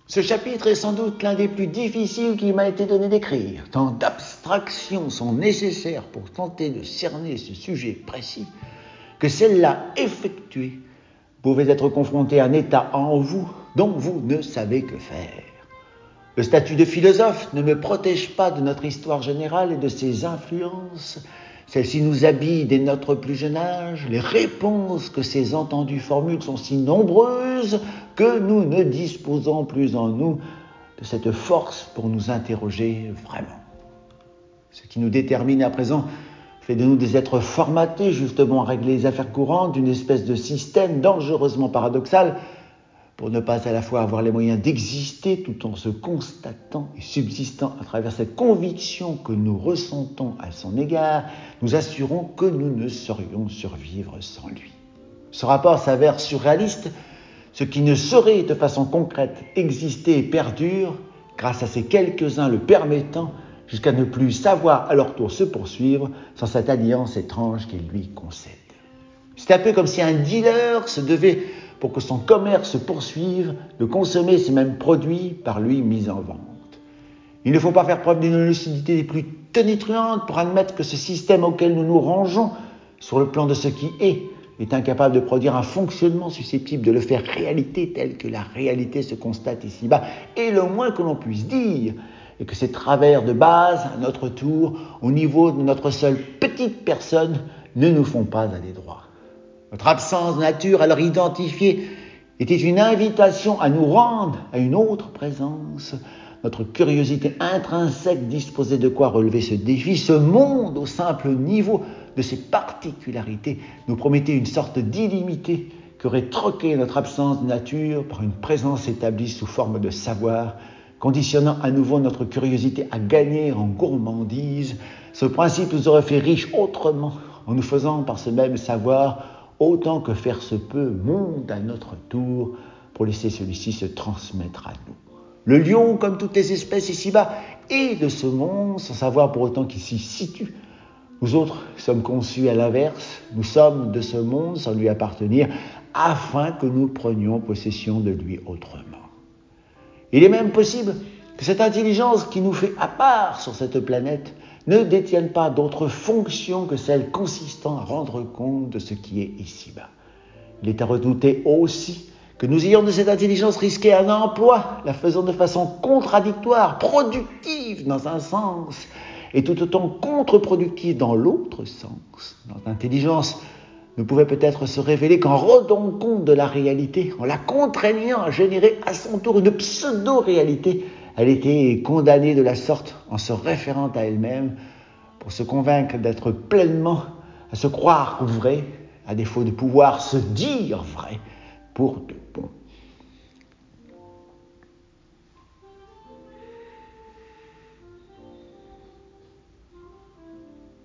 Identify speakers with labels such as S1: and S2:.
S1: Ce chapitre est sans doute l'un des plus difficiles qu'il m'a été donné d'écrire. Tant d'abstractions sont nécessaires pour tenter de cerner ce sujet précis que celle-là effectuée pouvait être confrontée à un état en vous dont vous ne savez que faire. Le statut de philosophe ne me protège pas de notre histoire générale et de ses influences. Celle-ci nous habille dès notre plus jeune âge. Les réponses que ces entendues formulent sont si nombreuses que nous ne disposons plus en nous de cette force pour nous interroger vraiment. Ce qui nous détermine à présent fait de nous des êtres formatés justement à régler les affaires courantes d'une espèce de système dangereusement paradoxal pour ne pas à la fois avoir les moyens d'exister tout en se constatant et subsistant à travers cette conviction que nous ressentons à son égard, nous assurons que nous ne saurions survivre sans lui. Ce rapport s'avère surréaliste, ce qui ne saurait de façon concrète exister et perdure grâce à ces quelques-uns le permettant jusqu'à ne plus savoir à leur tour se poursuivre sans cette alliance étrange qu'il lui concède. C'est un peu comme si un dealer se devait, pour que son commerce se poursuive, de consommer ces mêmes produits par lui mis en vente. Il ne faut pas faire preuve d'une lucidité des plus tonitruantes pour admettre que ce système auquel nous nous rangeons, sur le plan de ce qui est incapable de produire un fonctionnement susceptible de le faire réalité tel que la réalité se constate ici-bas. Et le moins que l'on puisse dire est que ces travers de base, à notre tour, au niveau de notre seule petite personne, ne nous font pas aller droit. Notre absence de nature, alors identifiée, était une invitation à nous rendre à une autre présence. Notre curiosité intrinsèque disposait de quoi relever ce défi. Ce monde, au simple niveau de ses particularités, nous promettait une sorte d'illimité qui aurait troqué notre absence de nature par une présence établie sous forme de savoir, conditionnant à nouveau notre curiosité à gagner en gourmandise. Ce principe nous aurait fait riches autrement, en nous faisant par ce même savoir autant que faire se peut, monde à notre tour pour laisser celui-ci se transmettre à nous. Le lion, comme toutes les espèces ici-bas, est de ce monde, sans savoir pour autant qu'il s'y situe. Nous autres sommes conçus à l'inverse, nous sommes de ce monde sans lui appartenir, afin que nous prenions possession de lui autrement. Il est même possible que cette intelligence qui nous fait à part sur cette planète ne détienne pas d'autre fonction que celle consistant à rendre compte de ce qui est ici-bas. Il est à redouter aussi que nous ayons de cette intelligence risqué un emploi, la faisant de façon contradictoire, productive dans un sens, et tout autant contre-productive dans l'autre sens. Notre intelligence ne pouvait peut-être se révéler qu'en rendant compte de la réalité, en la contraignant à générer à son tour une pseudo-réalité. Elle était condamnée de la sorte en se référant à elle-même pour se convaincre d'être pleinement, à se croire vrai, à défaut de pouvoir se dire vrai pour de bon.